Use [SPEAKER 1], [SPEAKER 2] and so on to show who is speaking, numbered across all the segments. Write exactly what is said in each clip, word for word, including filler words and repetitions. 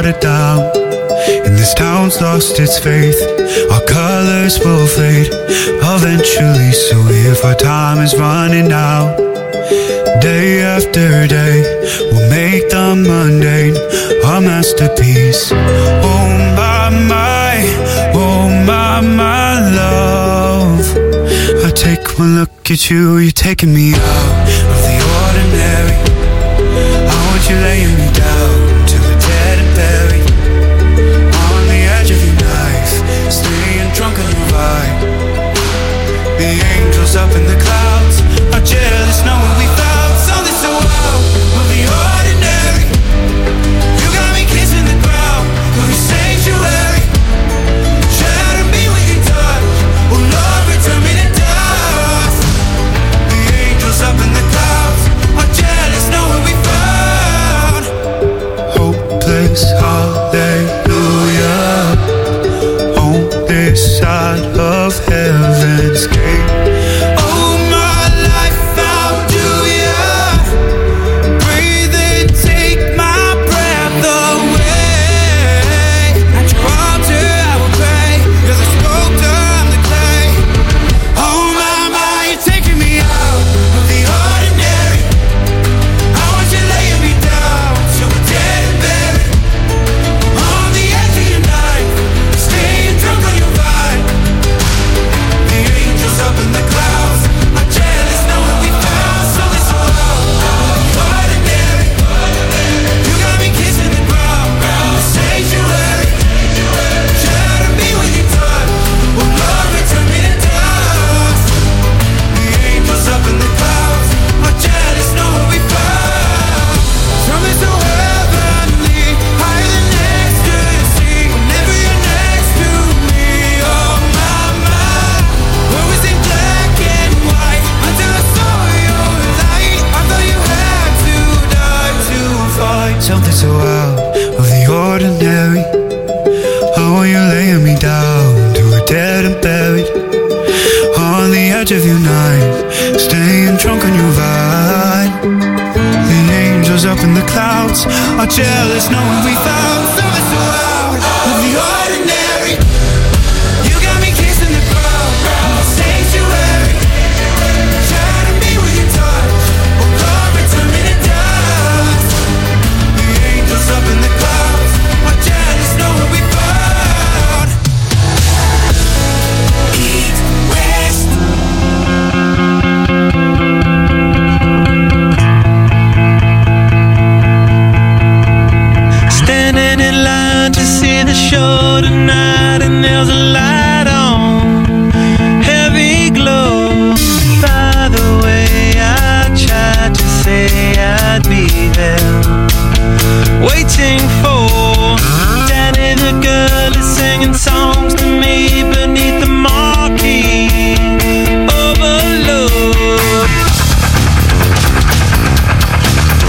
[SPEAKER 1] watered down, and this town's lost its faith. Our colors will fade eventually, so if our time is running out, day after day, we'll make the mundane our masterpiece. Oh my, my, oh my, my love, I take one look at you, you're taking me out of the ordinary. I want you laying me down till we're dead and buried, on the edge of your knife, staying drunk on your vibe. The angels up in the clouds are jealous knowing we found something so out of the ordinary. You got me kissing the ground of your sanctuary. Shatter me with your touch, oh Lord, return me to dust. The angels up in the clouds are jealous knowing we found hopeless hallelujah on this side of heaven's gate. Oh my life, how do ya breathe and take my breath away? At your altar I will pray, you're the sculptor, I'm the clay. Oh my, my, you're taking me out of the ordinary. I want you laying me down till we're dead and buried, on the edge of your knife, staying drunk on your vibe. The angels up in the clouds are jealous knowing we found something so out of the ordinary. You got me kissing the ground in the sanctuary. Shatter me with your touch, oh Lord, return me to dust. The angels up in the clouds are jealous knowing we found something so heavenly, higher than ecstasy. Whenever you're next to me, oh my, my, where was it black and white until I saw your light? I thought you had to die to find something so out of the ordinary. How are you laying me down till we're dead and buried, on the edge of your knife, staying drunk on your vibe. The angels up in the clouds are jealous knowing we found something so out of the ordinary. You got me kissing the ground in the sanctuary. Shatter me with your touch, oh Lord, return me to dust. The angels up in the clouds are jealous knowing we found East West.
[SPEAKER 2] Standing in line to see the show tonight, and there's a light on, heavy glow. By the way, I tried to say I'd be there, waiting for Danny the girl is singing songs to me beneath the marquee overload.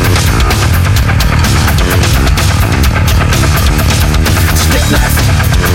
[SPEAKER 3] Stick knife,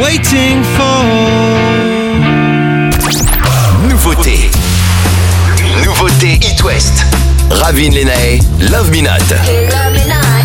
[SPEAKER 2] waiting for.
[SPEAKER 3] Nouveauté. Nouveauté It West. Ravin Lenae, Love Me Not.
[SPEAKER 4] Love me not.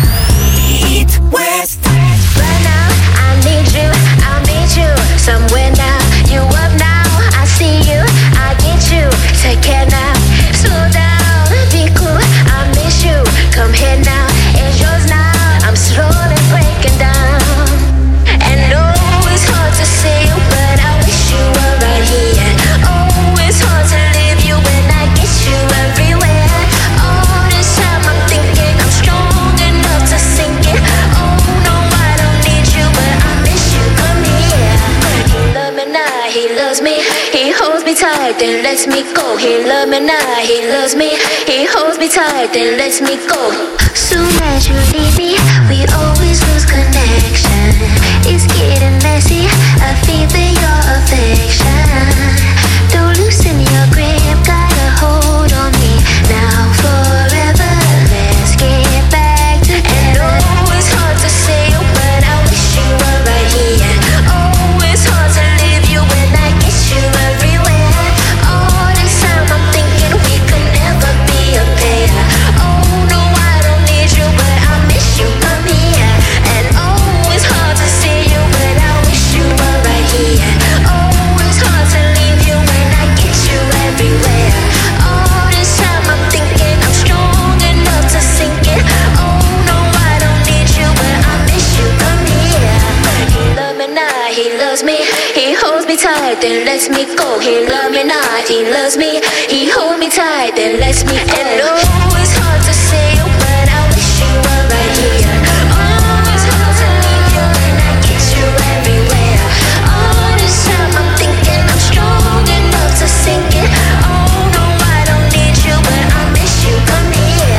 [SPEAKER 4] It West. Right now, I need you, I need you. Somewhere now, you up now. I see you, I get you. Take care now, slow down, be cool. I miss you. Come here now, it's yours now. I'm slowly breaking down. And oh, it's hard to see you, but I wish you were right here. Oh, it's hard to leave you when I get you everywhere. All this time I'm thinking I'm strong enough to sink it. Oh no, I don't need you, but I miss you. Come here. He love me now, he loves me. He holds me tight, then lets me go. He love me now, he loves me. He holds me tight, then lets me go. Soon as you leave me, we always lose connection. It's getting messy, I feel your affection. Don't loosen your grip, got a hold on me. Now forever, let's get back together. And oh, it's hard to say, but I wish you were right here. Oh, it's hard to leave you when I get you everywhere. All this time I'm thinking we could never be a pair. Oh no, I don't need you, but I miss you. Come here. And oh, it's hard to see you, but I wish you were right here. Oh, it's hard to leave you when I get you everywhere. All this time I'm thinking I'm strong enough to sink it. Oh no, I don't need you, but I miss you. Come here. He love me now, he loves me. He holds me tight, then lets me go. He love me now, he loves me. He holds me tight, then lets me go. And oh, it's hard to say, but I wish you were right here. Oh, it's hard to leave you when I get you everywhere. All this time I'm thinking I'm strong enough to sink it. Oh no, I don't need you, but I miss you. Come here.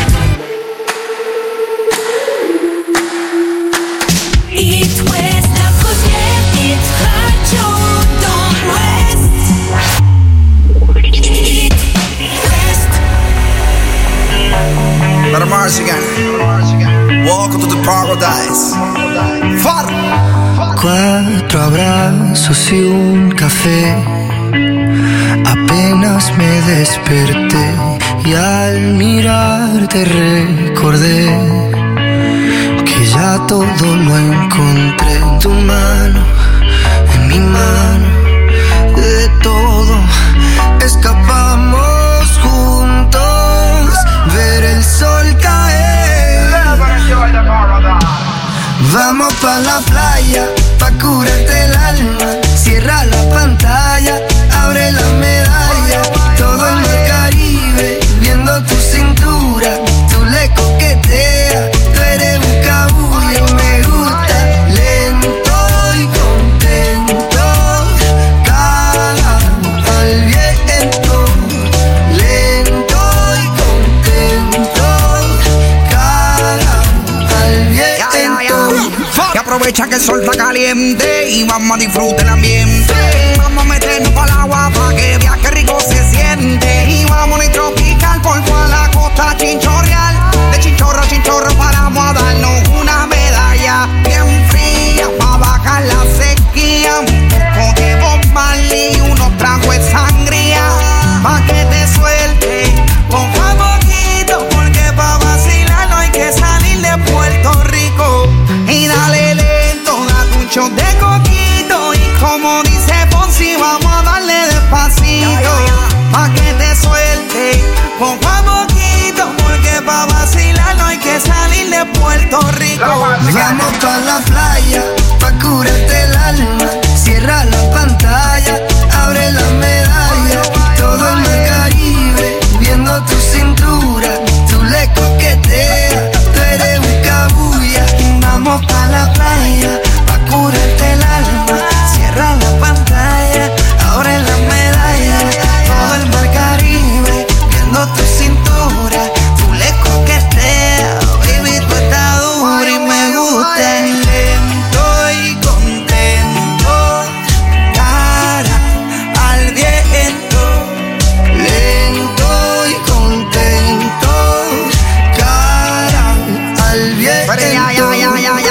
[SPEAKER 4] It West, la première hit radio dans l'Ouest. It West.
[SPEAKER 5] Better Mars again. Welcome to the paradise. Far.
[SPEAKER 2] Cuatro abrazos y un café. Apenas me desperté y al mirarte recordé que ya todo lo encontré en tu mano, en mi mano. De todo escapamos juntos, ver el sol caer. Vamos pa' la playa, pa' curarte el alma. Cierra la pantalla, abre la medalla. Todo el mar Caribe, viendo tu cintura. Tú le coqueteas, tú eres un cabullo. Me gusta, lento y contento. Cara al viento, lento y contento. Cara al viento.
[SPEAKER 5] Y aprovecha que el sol está caliente y vamos a disfrutar el ambiente. Vamos a meternos para el agua para que veas que rico se siente. Y vamos a tropical por toda la costa chinchorreal. De chinchorro a chinchorro paramos a darnos una medalla bien fría para bajar la sequía. Un poco de Bob Marley y unos tragos de sangría pa' que te suelte poco a poquito, porque pa' vacilar no hay que salir de Puerto Rico. Y dale lento, date un shot de coquito. Y como dice Ponzi, vamos a darle despacito pa' que te suelte poco a poquito, porque pa' vacilar no hay que salir de Puerto Rico.
[SPEAKER 2] Vamos pa' la playa, pa' curarte el alma. Cierra la pantalla, abre la medalla. Todo el mar Caribe, viendo tu cintura. Tú le coqueteas, tú eres un cabulla. Vamos pa' la playa, pa' curarte el alma. Cierra la pantalla, abre la medalla. Todo el mar Caribe, viendo tu cintura. Tú le coqueteas, baby, tú estás dura y me gusta.
[SPEAKER 5] Lento y contento, cara al viento.
[SPEAKER 2] Lento y contento, cara al viento.
[SPEAKER 5] Pero ya, ya, ya, ya, ya,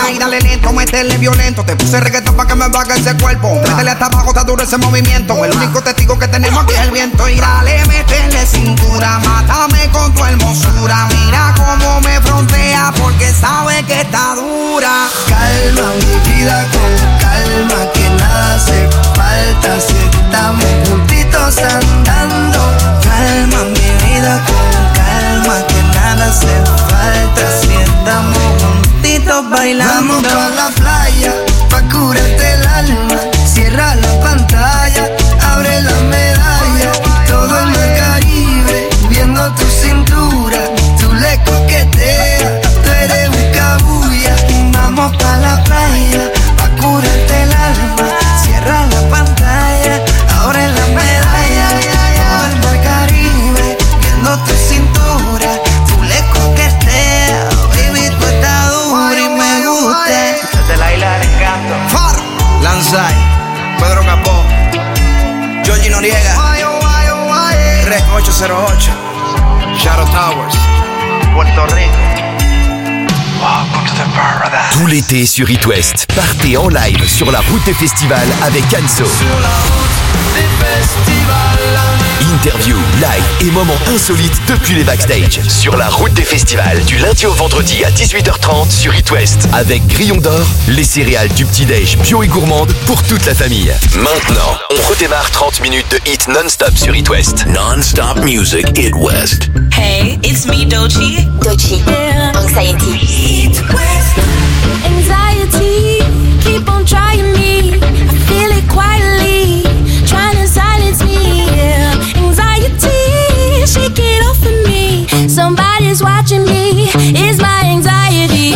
[SPEAKER 5] y dale lento, métele violento. Te puse reggaetón pa' que me baje ese cuerpo. Métele hasta abajo, está duro ese movimiento. El único testigo que tenemos aquí es el viento. Y dale, métele cintura, mátame con tu hermosura. Mira cómo me frontea porque sabe que está dura.
[SPEAKER 6] Calma mi vida con calma, que nada hace falta si estamos juntitos andando. Calma mi vida con calma, que nada hace falta si estamos juntitos bailando. Vamos pa' la playa, pa' curarte el alma. Cierra la pantalla, abre la medalla. Todo el mar Caribe, viendo tu cintura. Tú le coqueteas, tú eres un cabuya. Vamos pa' la playa, pa' curarte el alma. Cierra la pantalla, abre la medalla. Todo el mar Caribe, viendo tu cintura. Tú le coqueteas, baby, tú estás dura y me gusta.
[SPEAKER 7] Desde la isla del encanto.
[SPEAKER 5] Faro,
[SPEAKER 7] Lanzai, Pedro Capó, Georgie Noriega, Rec ocho cero ocho, Shadow Towers, Puerto Rico. Welcome to the paradise.
[SPEAKER 3] Tout l'été sur It West, partez en live sur la route des festivals avec Anso.
[SPEAKER 2] Sur la route des festivals.
[SPEAKER 3] Interview, live et moments insolites depuis les backstage. Sur la route des festivals, du lundi au vendredi à dix-huit heures trente sur It West. Avec Grillon d'Or, les céréales du petit-déj bio et gourmande pour toute la famille. Maintenant, on redémarre trente minutes de hit non-stop sur It West. Non-stop music, It West.
[SPEAKER 8] Hey, it's me, Doechii.
[SPEAKER 4] Doechii.
[SPEAKER 8] Yeah.
[SPEAKER 4] Anxiety.
[SPEAKER 8] It West.
[SPEAKER 4] Anxiety. Keep on trying me. I feel it quietly. Trying to silence me. Yeah. Anxiety. Shake it off of me. Somebody's watching me. It's my anxiety.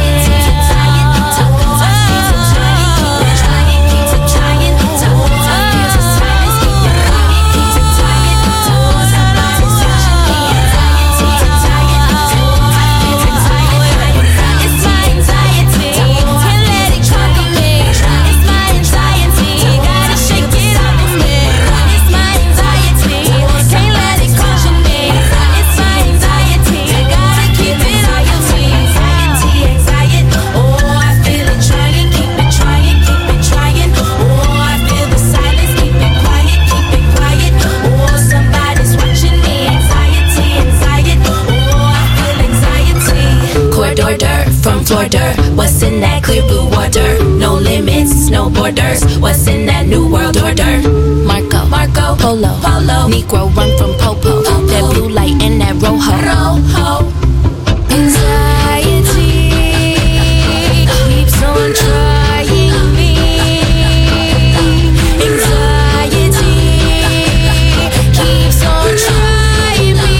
[SPEAKER 9] From Florida, what's in that clear blue water? No limits, no borders. What's in that new world order? Marco, Marco, Polo, Polo, Negro run from Popo. Popo. That blue light and that rojo. Rojo. Anxiety keeps on trying me. Anxiety keeps on trying me.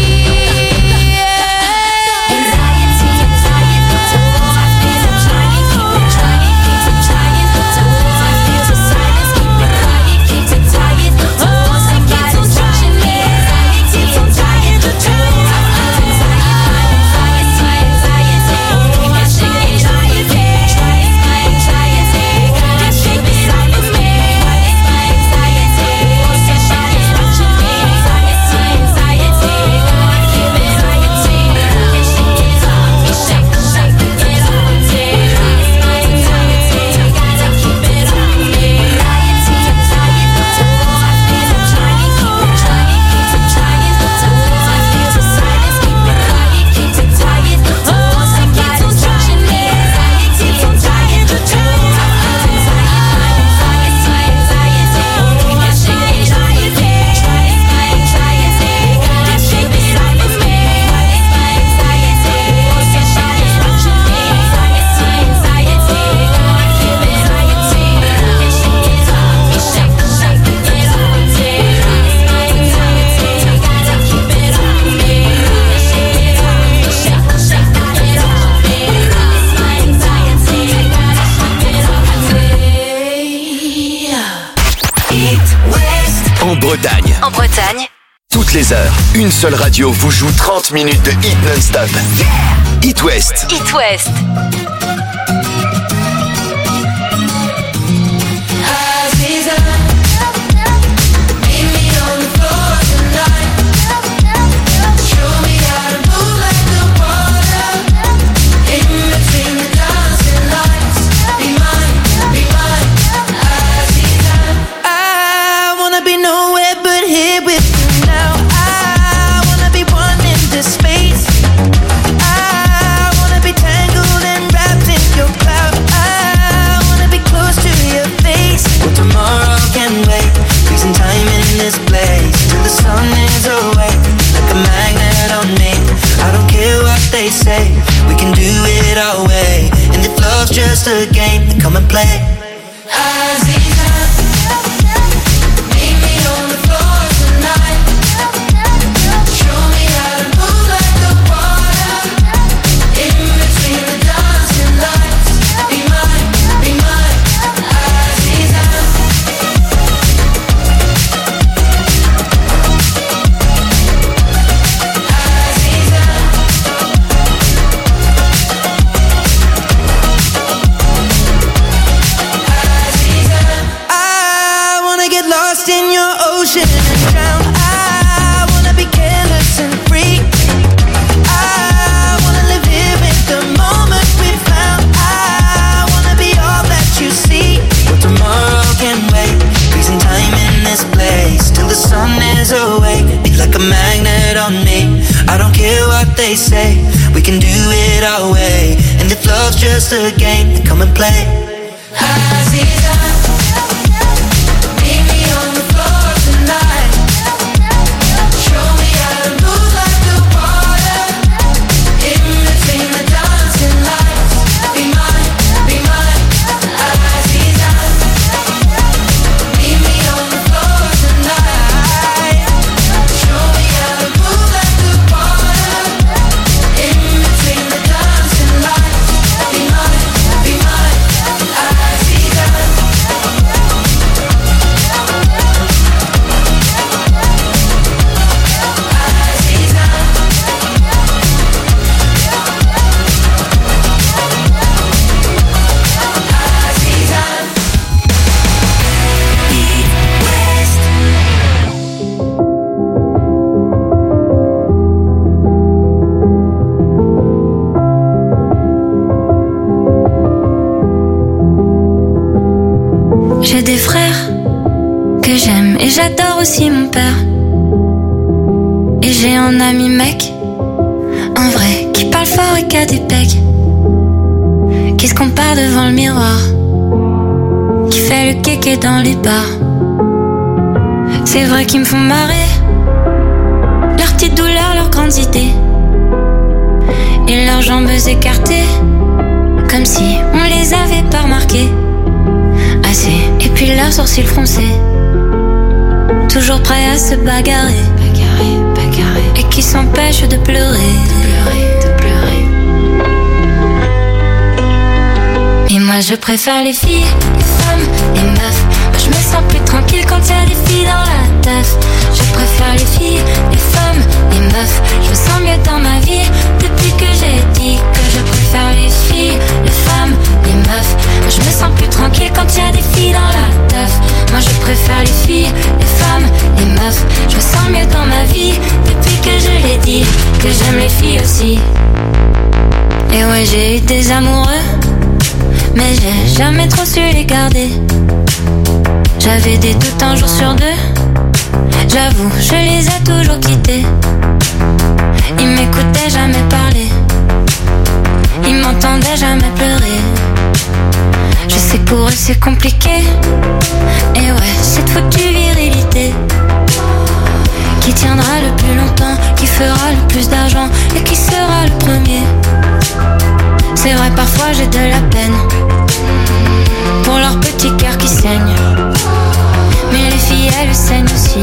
[SPEAKER 3] Bretagne.
[SPEAKER 10] En Bretagne.
[SPEAKER 3] Toutes les heures, une seule radio vous joue trente minutes de hit non-stop. Yeah. It West.
[SPEAKER 10] It West.
[SPEAKER 2] Show me how to move like the water in between the dancing lights.
[SPEAKER 6] just a game, then come and play.
[SPEAKER 10] Aziza, meet me on the floor tonight. Show me how to move like the water. In between the dancing lights. Be mine, be mine, Aziza.
[SPEAKER 6] In your ocean and drown. I wanna be careless and free. I wanna live here in the moment we found. I wanna be all that you see. But tomorrow can wait. Freezing time in this place till the sun is awake. Be like a magnet on me. I don't care what they say. We can do it our way. And if love's just a game, then come and play.
[SPEAKER 10] Aziza, meet me on the floor tonight. Show me how to move like the water. In between the dancing lights. Be mine, be mine, Aziza. Meet me on the floor tonight. Show me how to move like the water. In between the dancing lights. Be mine, be mine, Aziza.
[SPEAKER 11] J'ai des frères que j'aime et j'adore aussi mon père. Et j'ai un ami mec, un vrai, qui parle fort et qui a des pecs, qui se compare devant le miroir, qui fait le kéké dans les bars. C'est vrai qu'ils me font marrer, leurs petites douleurs, leurs grandes idées, et leurs jambes écartées, comme si on les avait pas remarquées. Assez. Et puis leurs sourcils froncés, toujours prêts à se bagarrer, bagarrer, bagarrer, et qui s'empêchent de pleurer, de pleurer, de pleurer. Et moi je préfère les filles, les femmes, les meufs. Moi je me sens plus tranquille quand y a des filles dans la teuf. Je préfère les filles, les femmes, les meufs. Je me sens mieux dans ma vie depuis que j'ai dit que je préfère les filles, les femmes, les meufs. Moi je me sens plus tranquille quand y a des filles dans la teuf. Moi je préfère les filles, les femmes, les meufs. Je me sens mieux dans ma vie depuis que je l'ai dit que j'aime les filles aussi. Et ouais, j'ai eu des amoureux, mais j'ai jamais trop su les garder. J'avais des doutes un jour sur deux, j'avoue, je les ai toujours quittés. Ils m'écoutaient jamais parler, ils m'entendaient jamais pleurer. Je sais que pour eux c'est compliqué, et ouais, cette foutue virilité qui tiendra le plus longtemps, qui fera le plus d'argent et qui sera le premier. C'est vrai, parfois j'ai de la peine pour leur petit cœur qui saigne, mais les filles elles saignent aussi.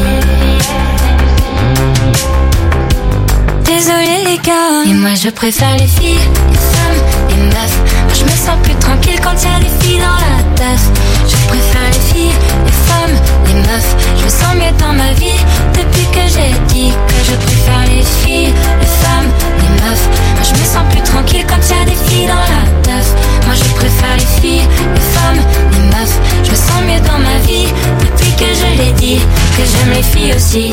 [SPEAKER 11] Désolé les gars, et moi je préfère les filles, les femmes, les meufs. Moi je me sens plus tranquille quand y a des filles dans la teuf. Je préfère les filles, les femmes, les meufs. Je me sens mieux dans ma vie depuis que j'ai dit que je préfère les filles, les femmes, les meufs. Moi je me sens plus tranquille quand y a des filles dans la teuf. Moi je préfère les filles, les femmes, les meufs. Je me sens mieux dans ma vie depuis que je l'ai dit que j'aime les filles aussi.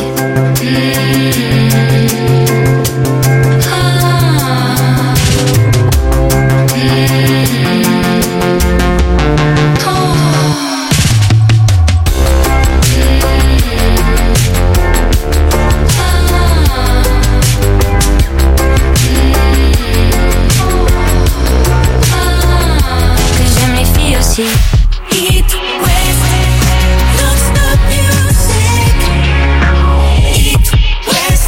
[SPEAKER 11] Mmh.
[SPEAKER 10] Eat West, non-stop music. Eat West.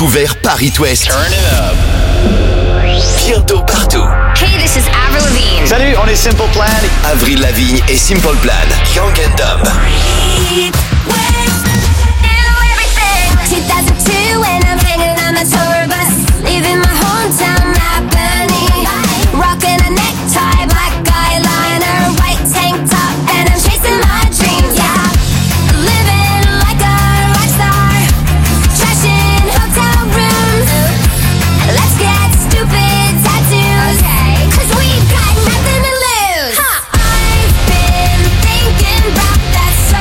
[SPEAKER 3] découvert par It West.
[SPEAKER 12] Turn it up.
[SPEAKER 3] Bientôt partout.
[SPEAKER 13] Hey, this is Avril Lavigne.
[SPEAKER 12] Salut, on est Simple Plan.
[SPEAKER 3] Avril Lavigne et Simple Plan. Young and Dumb.
[SPEAKER 4] It West. Do everything. two thousand two when I'm hanging on the tour bus, leaving my hometown Albany, rocking a necktie, black eyeliner, white tank top, and I'm chasing my dreams. Yeah, living like a rock star, trashing hotel rooms. Let's get stupid tattoos, okay, 'cause we've got nothing to lose. Huh. I've been thinking about that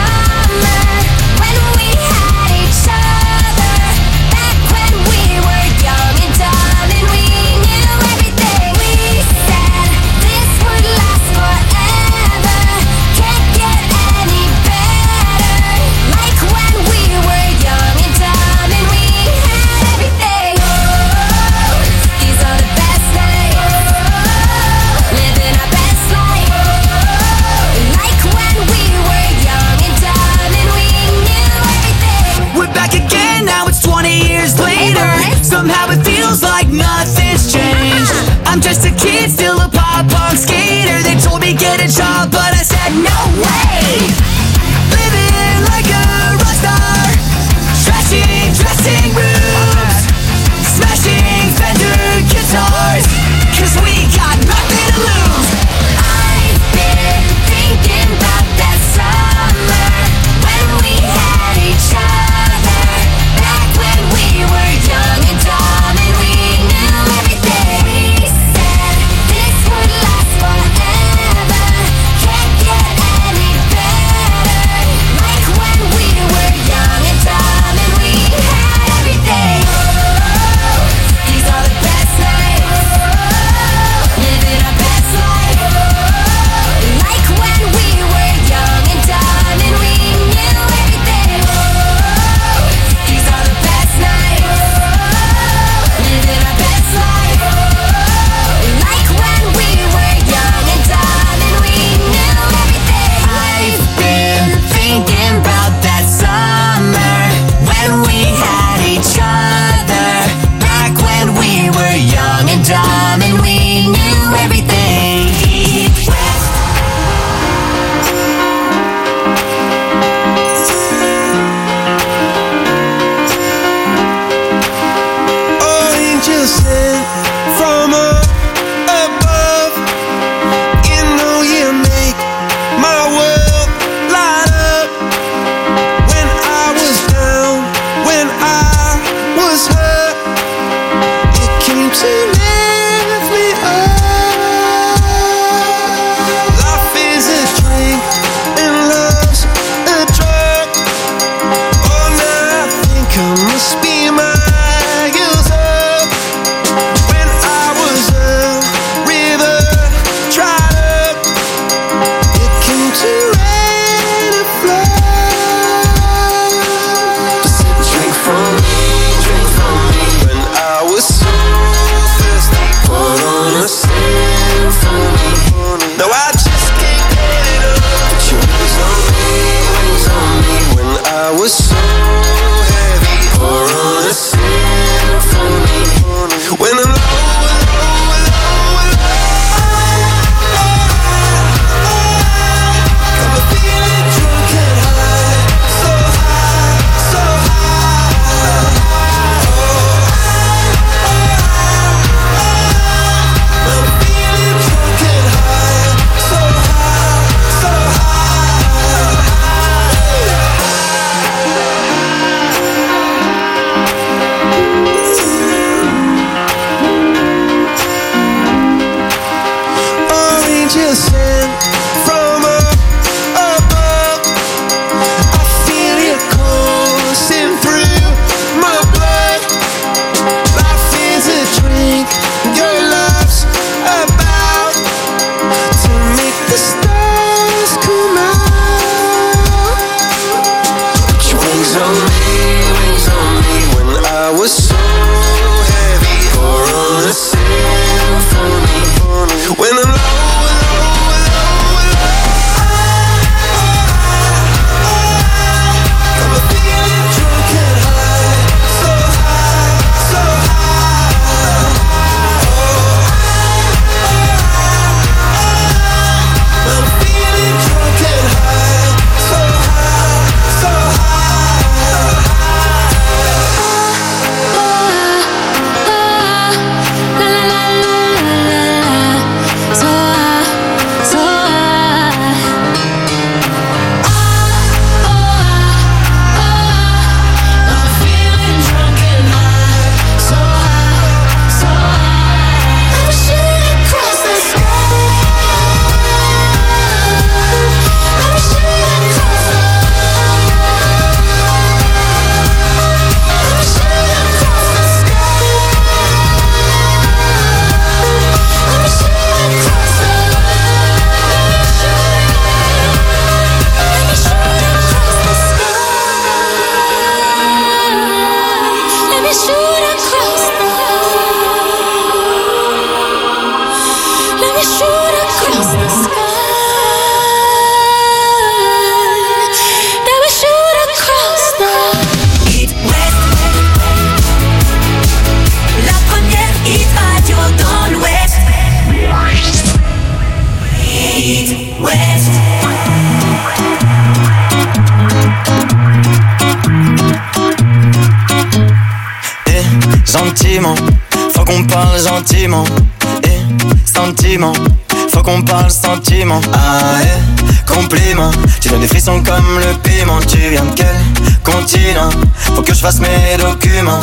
[SPEAKER 12] sentiment, eh, sentiment. Faut qu'on parle sentiment, ah eh, compliment. Tu donnes des frissons comme le piment. Tu viens de quel continent? Faut que je fasse mes documents.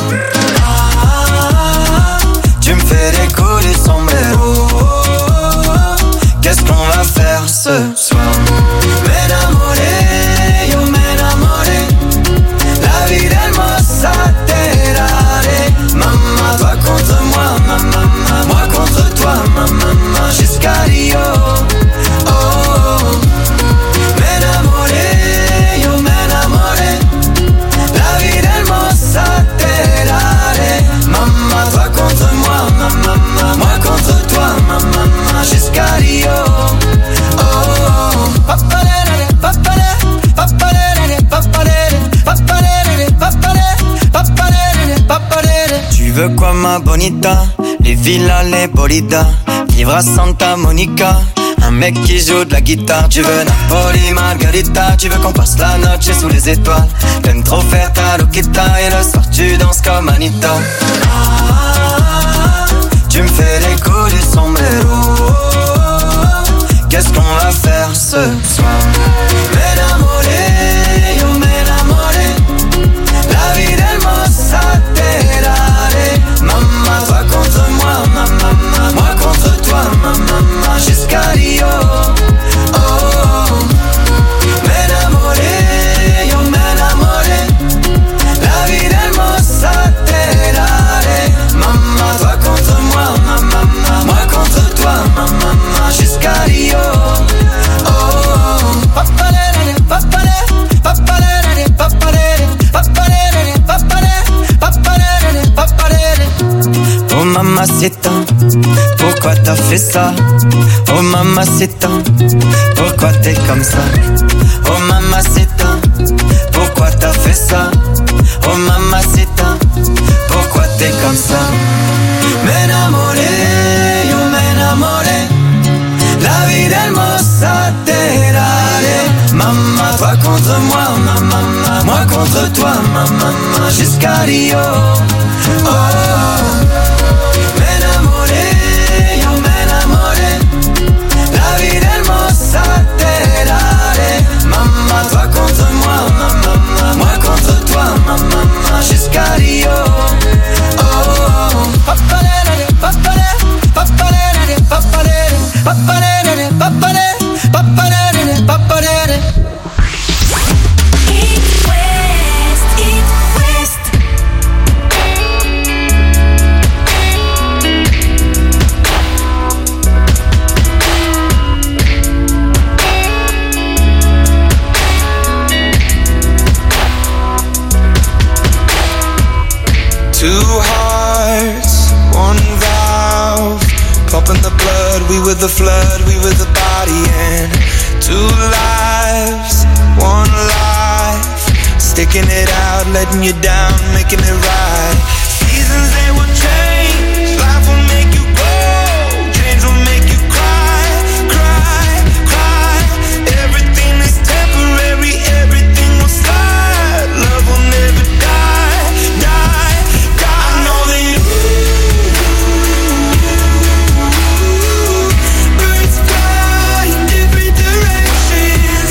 [SPEAKER 12] Ah, tu me fais des coups du sombrero. Qu'est-ce qu'on va faire ce soir? M'enamoré, yo m'enamoré. La vida hermosa te daré. Maman, toi contre moi, maman, moi contre toi, maman, jusqu'à Rio. Oh, oh. M'enamoré, yo m'enamoré. La vida hermosa te daré. Maman, toi contre moi, maman, moi contre toi, maman, jusqu'à Rio. Oh, oh. Papalere, papalere, papalere, papalere, papalere, papalere, papalere, papalere. Tu veux quoi ma bonita? Les villas, les bolidas, vivre à Santa Monica. Un mec qui joue de la guitare. Tu veux Napoli, Margarita. Tu veux qu'on passe la noche sous les étoiles. T'aimes trop faire ta loquita. Et le soir tu danses comme Anita. Ah, tu me fais des coups du sombrero. Qu'est-ce qu'on va faire ce soir? M'enamoré, yo m'enamoré. La vida hermosa te daré. Maman, toi contre moi, maman, moi contre toi, maman, jusqu'à Rio. Oh, oh. M'enamoré, yo m'enamoré. La vida hermosa te daré. Maman, toi contre moi, maman, moi contre toi, maman, jusqu'à Rio. Oh, oh. Papalere, papalere, papalere, papalere, papalere, papalere, papalere, papalere. Oh mamacita, pourquoi t'as fait ça? Oh mamacita, pourquoi t'es comme ça? Oh mamacita, pourquoi t'as fait ça? Oh mamacita, pourquoi t'es comme ça? M'enamoré, yo m'enamoré. La vida hermosa te daré. Maman, toi contre moi, maman, moi contre toi, maman, jusqu'à Rio. Oh, oh. M'enamoré, yo m'enamoré. La vida hermosa te daré. Maman, toi contre moi, maman, moi contre toi, maman, jusqu'à Rio. Oh, oh. Papalere, papalere, papalere, papalere, papalere, papalere, papalere, papalere.
[SPEAKER 10] Eat West, Eat West.
[SPEAKER 2] Two hearts, one valve, pumping the blood, we were the flood, we were the body, and two lives, one life, sticking it out, letting you down, making it right. Seasons they will change, life will make you grow, change will make you cry, cry, cry. Everything is temporary, everything will slide, love will never die, die, die. I know that birds fly in different directions.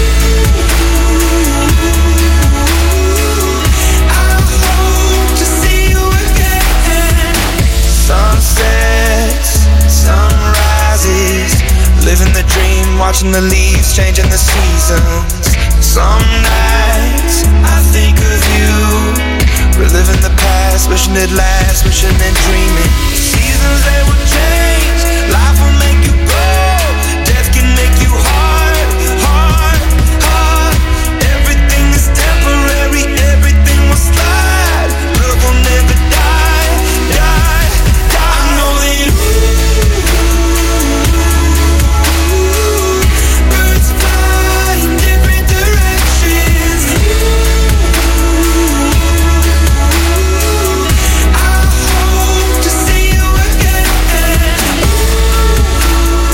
[SPEAKER 2] I hope to see you again. Sunsets, sunrises, living the dream, watching the leaves, changing the seasons. Some nights I think of you, reliving the past, wishing it lasts, wishing and dreaming. Seasons they will change, life will make you grow, death can make you hard, hard, hard. Everything is temporary, everything will slide, love will never die, die, die. I know that birds fly in different directions. I hope to see you again.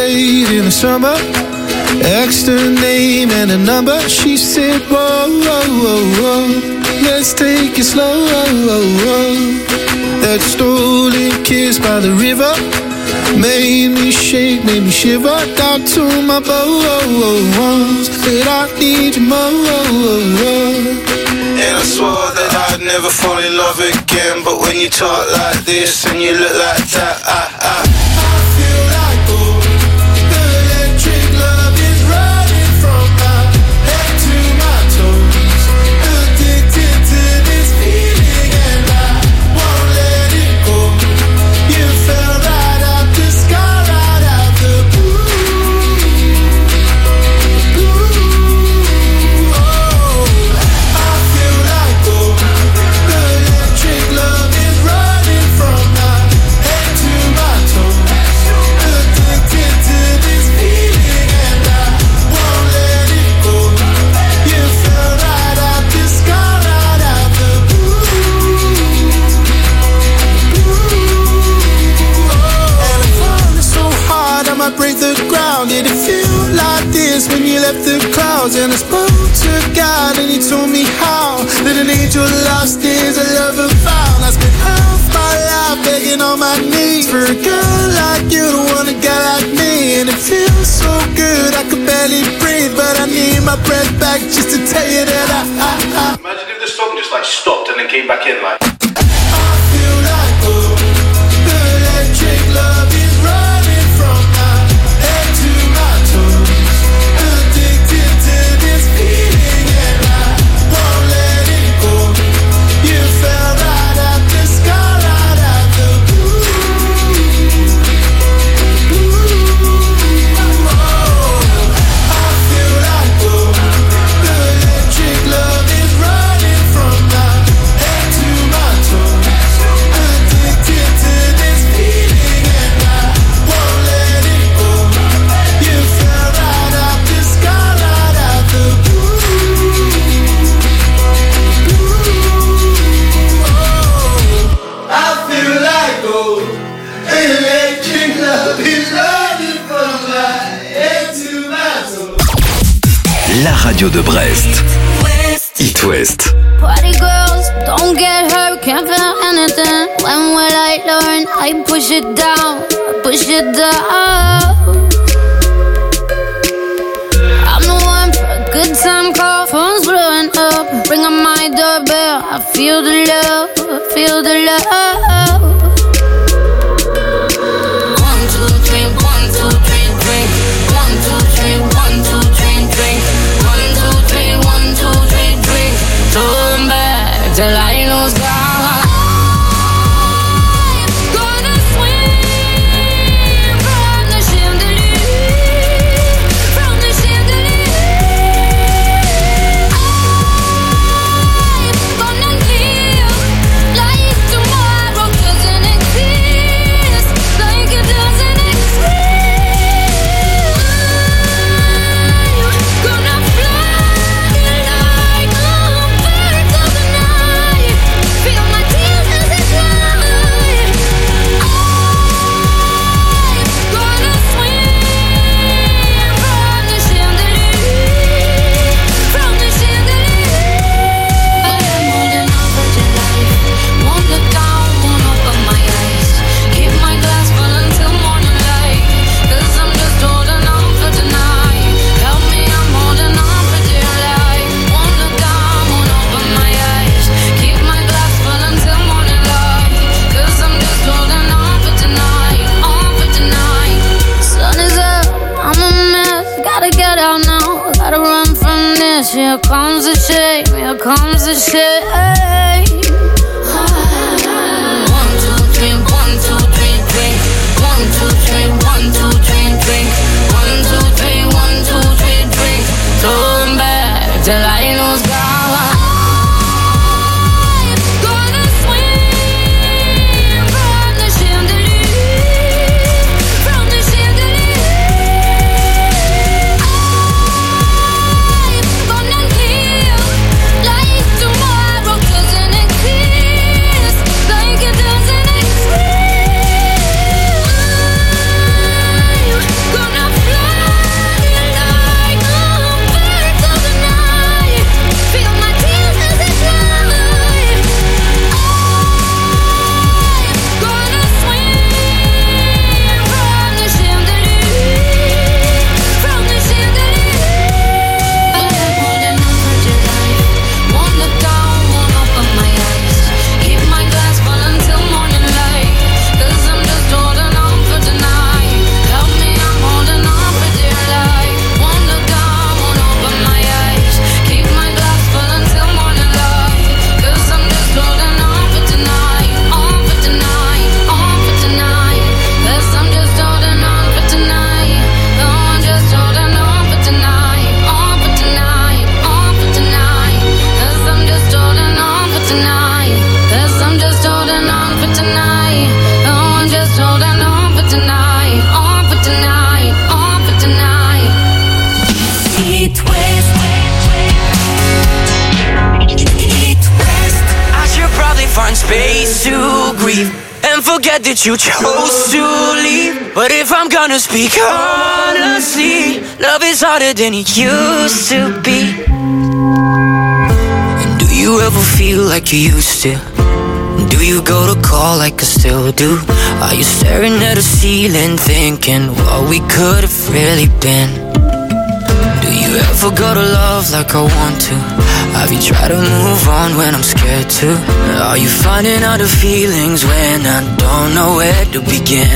[SPEAKER 2] date in the summer. Asked her name and a number. She said, whoa, whoa, whoa, whoa, let's take it slow. That stolen kiss by the river made me shake, made me shiver. Down to my bones, said I need you more. And I swore that I'd never fall in love again. But when you talk like this and you look like that, I, I, I feel like gold. The electric love is running from my head to my toes. Addicted to this feeling and I won't let it go. You fell right out the sky, right out the blue. Blue, oh, I feel like gold. The electric love is running from my head to my toes. Addicted to this feeling and I won't let it go. You fell right out the sky, right out the blue. And I'm falling so hard I might break the ground. Did it feel like this when you left the clouds? And I spoke to God and he told me how that an angel lost is a lover found. I spent half my life begging on my knees for a girl like you to want a guy like me. And it feels so good I could barely breathe, but I need my breath back just to tell you that I, I, I
[SPEAKER 14] Imagine if the song just like stopped and then came back in like.
[SPEAKER 2] I feel like gold. The electric love is running from my head to my toes. Addicted to this feeling and I won't let it go. You fell right out the sky, right out the blue. Blue, oh, I feel like gold. The electric love is running from my head to my toes. Addicted to this feeling and I won't let it go. You fell right out the sky, right out the blue. Blue, oh, I feel like gold. Electric love is running from my head to my toes.
[SPEAKER 3] La radio de Brest. It West.
[SPEAKER 11] Party girls, don't get hurt, can't feel anything. When will I learn? I push it down, I push it down. I'm the one for a good time call, phone's blowing up. Ring on my doorbell, I feel the love, I feel the love. One, two, three, one, two, three, drink. One, two, three, one, two, three, drink. One, two, three, one, two, three, drink. Turn back till I lose God. I'm gonna swim from the chandelier, from the chandelier. I'm gonna live like tomorrow doesn't exist, like it doesn't exist. I'm gonna fly like a bird of the night, feel my tears as they fly. I'm gonna swim from the chandelier, from the chandelier. I'm holding on for your life, won't look down, won't open my eyes. Keep my glass full until morning light, 'cause I'm just holding on for tonight. Help me, I'm holding on for dear life. Won't look down, won't open my eyes. Keep my glass full until morning light, 'cause I'm just holding on for tonight, on for tonight. Sun is up, I'm a mess, gotta get out now, gotta run from this. Here comes the shame, here comes the shame. One, two, three, one, two, three, drink. One, two, three, one, two, three, drink. One, two, three, one, two, three, drink. Turn back till I lose God. I'm gonna swim from the chandelier, from the chandelier. I'm gonna live like tomorrow doesn't
[SPEAKER 15] choose to grieve and forget that you chose to leave. But if I'm gonna speak honestly, love is harder than it used to be. And do you ever feel like you used to? Do you go to call like I still do? Are you staring at the ceiling thinking what we could have really been? Do you ever go to love like I want to? Have you tried to move on when I'm scared to? Are you finding out the feelings when I don't know where to begin?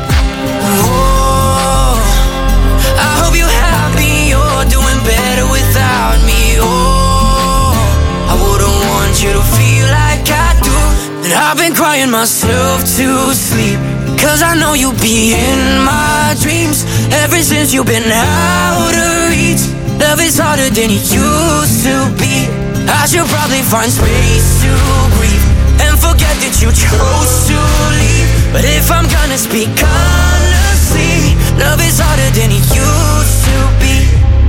[SPEAKER 15] Oh, I hope you're happy, you're doing better without me. Oh, I wouldn't want you to feel like I do. And I've been crying myself to sleep, cause I know you'll be in my dreams. Ever since you've been out of reach, love is harder than it used to be. I should probably find space to breathe and forget that you chose to leave. But if I'm gonna speak honestly, love is harder than it used to be.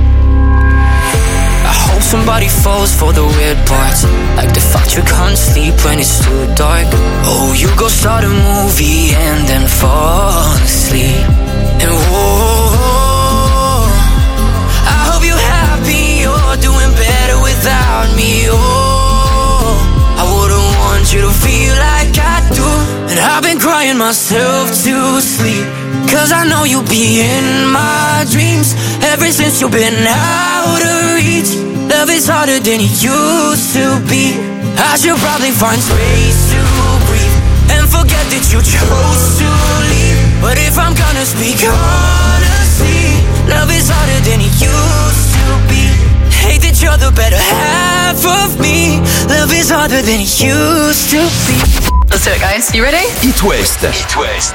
[SPEAKER 15] I hope somebody falls for the weird parts, like the fact you can't sleep when it's too dark. Oh, you go start a movie and then fall asleep. And whoa, I hope you're happy, you're doing better without me. Oh, I wouldn't want you to feel like I do. And I've been crying myself to sleep, cause I know you'll be in my dreams. Ever since you've been out of reach, love is harder than it used to be. I should probably find space to breathe and forget that you chose to leave. But if I'm gonna speak honestly, love is harder than it used to be. Hate that you're the better half of me. Love is harder than it used to be.
[SPEAKER 16] Let's do it, guys. You ready?
[SPEAKER 3] It West. It West.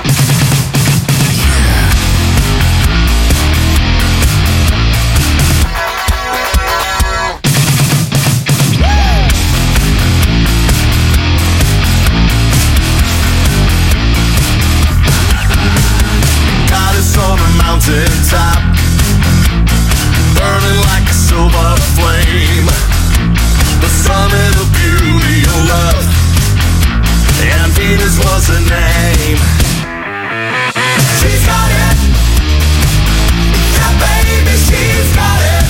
[SPEAKER 17] On a mountain top, burning like a silver flame, the summit of beauty of love, and Venus was her name. She's got it, yeah baby, she's got it.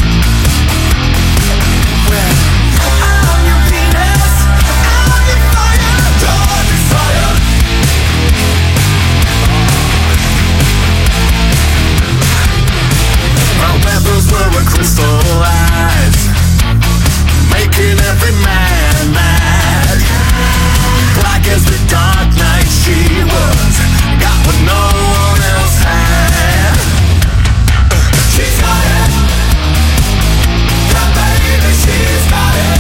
[SPEAKER 17] Well, I'm your Venus, I'm your fire, your desire. Our weapons were crystallized, making every man mad. Black as the dark night she was, got what no one else had. She's got it, yeah baby, she's got it.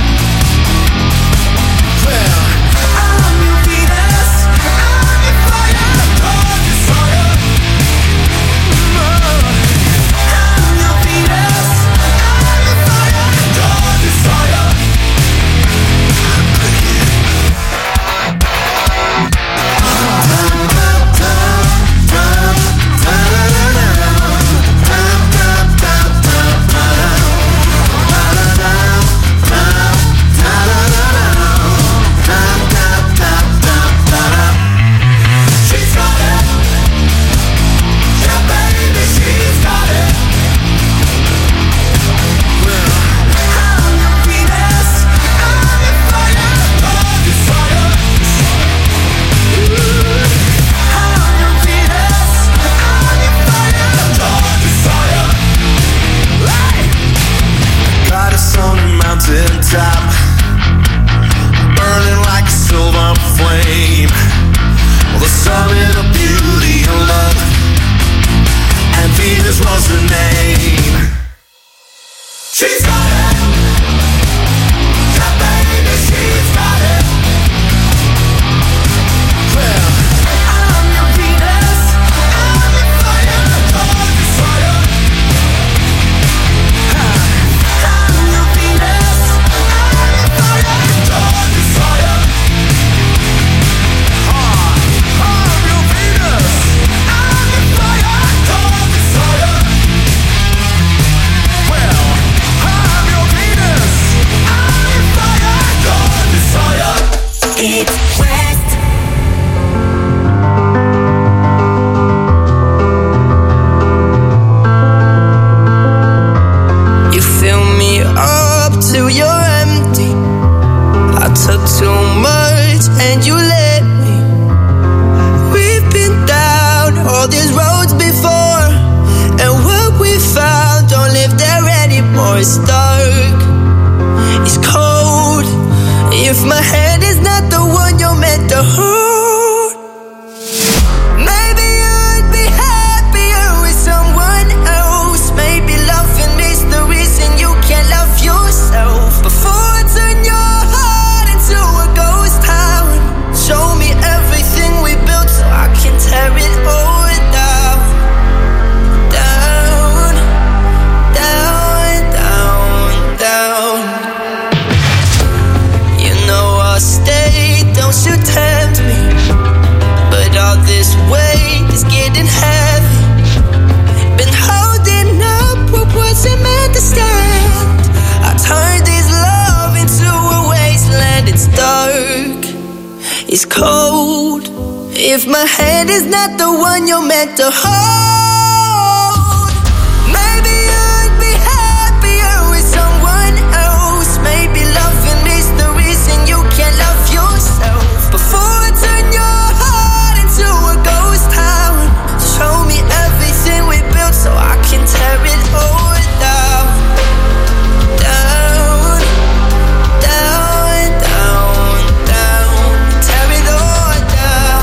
[SPEAKER 17] Well, I'm your Venus, I'm your fire, your desire. Top, burning like a silver flame, the summit of beauty and love, and Venus was her name. She's got it, yeah baby, she's got it. Well, I'm your Venus, I'm your fire, your desire. I'm your Venus,
[SPEAKER 18] is cold. If my hand is not the one you're meant to hold, maybe you'd be happier with someone else. Maybe loving is the reason you can't love yourself. Before I turn your heart into a ghost town, show me everything we built so I can tear it all down. Down, down, down, down. Tear it all down.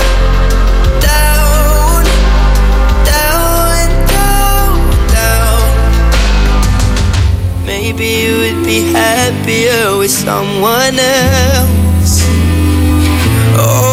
[SPEAKER 18] Down, down, down, down. Maybe you would be happier with someone else. Oh.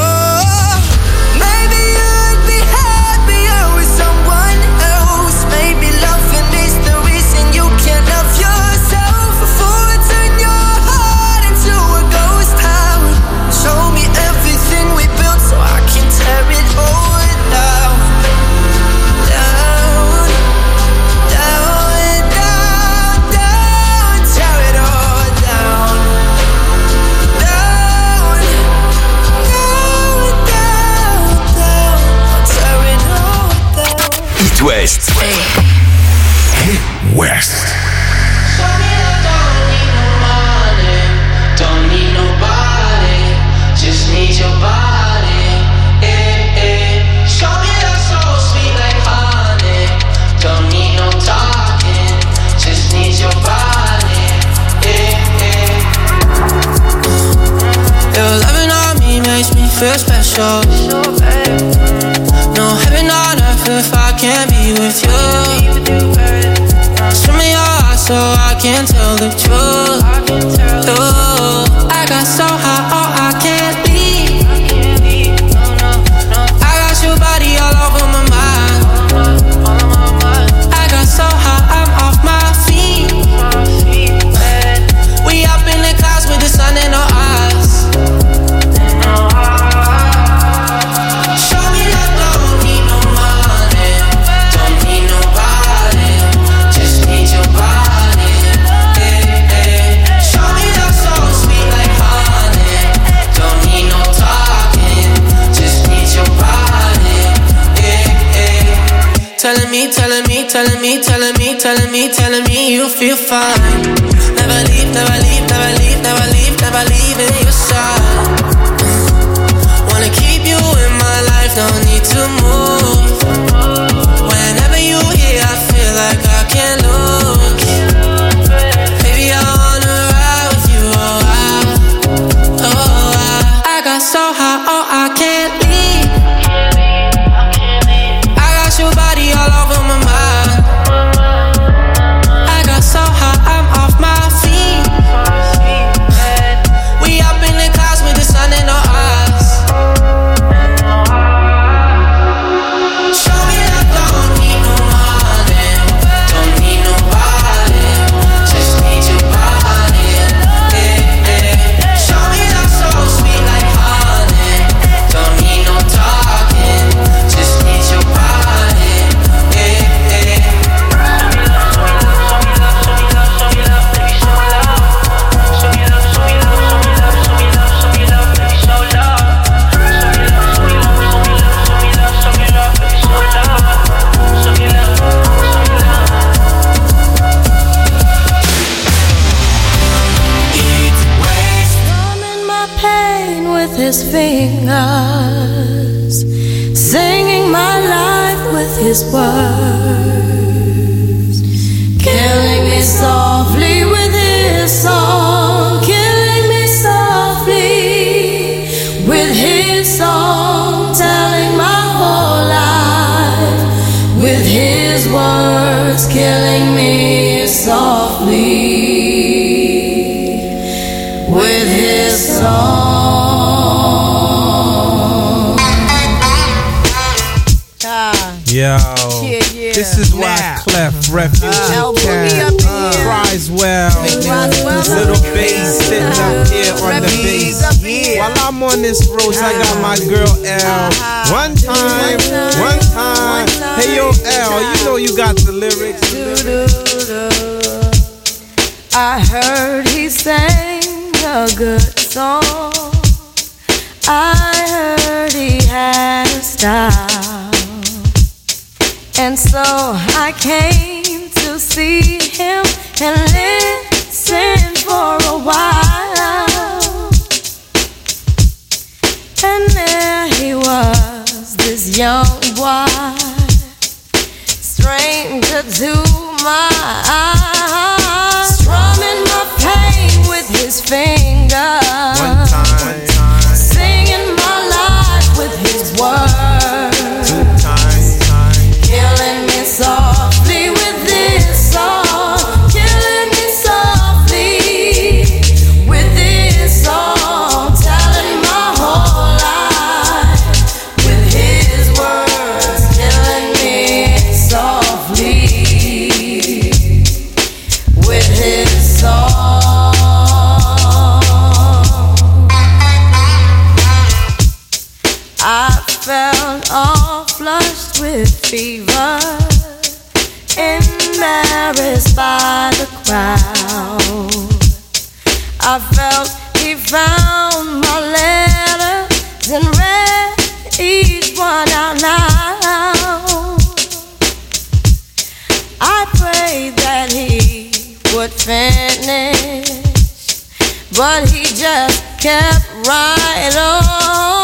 [SPEAKER 3] West. Hit West.
[SPEAKER 10] Don't need nobody, just need your body. Eh, eh. Show me that so sweet like honey. Don't need no talking, just need your body. Eh, eh.
[SPEAKER 18] Your loving on me makes me feel special. No heaven on earth if I can't be with you. Show me your eyes so I can tell the truth. Ooh, I got so high, oh, I can't leave. I got your body all over my mind. I got so high, I'm off my feet. We up in the clouds with the sun in our eyes. Show me that don't need no money, don't need nobody, just need your body. Eh, eh. Show me that so sweet like honey. Don't need no talking, just need your body. Eh, eh. Telling me, telling me, telling me, telling me, telling me, telling me you feel fine. Never leave, never leave, never leave, never leave, never leave in your side. Wanna keep you in my life, no need to move. Whenever you here, I feel like I can't lose. Baby, I wanna ride with you, oh, I, oh, I, I got so high, oh, I can't leave. I got your body all over my mind. I got so high, I'm off my feet. We up in the clouds with the sun in our eyes. Show me that don't need no money, don't need nobody, just need your body. Eh, eh. Show me that so sweet like honey. Don't need no talking, just need your body. Eh, eh.
[SPEAKER 19] Numbing my pain with his fingers, singing my life with his words, killing me softly with his song, killing me softly with his song, telling my whole life with his words, killing me softly with his song.
[SPEAKER 20] Yo,
[SPEAKER 21] Yeah, yeah.
[SPEAKER 20] this is why
[SPEAKER 21] Now.
[SPEAKER 20] Clef Refuge
[SPEAKER 21] Uh,
[SPEAKER 20] Cat
[SPEAKER 21] up in here.
[SPEAKER 20] cries well.
[SPEAKER 21] well.
[SPEAKER 20] Little bass sitting up here on the bass.
[SPEAKER 21] up in here.
[SPEAKER 20] While I'm on this road, I got my girl L. One time, one time. Hey yo, L, you know you got the lyrics.
[SPEAKER 19] I heard he sang a good song. I heard he had a style, and so I came to see him and listen for a while. And there he was, this young boy, stranger to my eyes, strumming my pain with his fingers.
[SPEAKER 20] One time, one time.
[SPEAKER 19] Singing my life with his words.
[SPEAKER 20] Two times, time.
[SPEAKER 19] Killing me softly with this song. Killing me softly with this song. Telling my whole life with his words. Killing me softly with his song. I felt all flushed with fever, embarrassed by the crowd. I felt he found my letters and read each one out loud. I prayed that he would finish, but he just kept right on.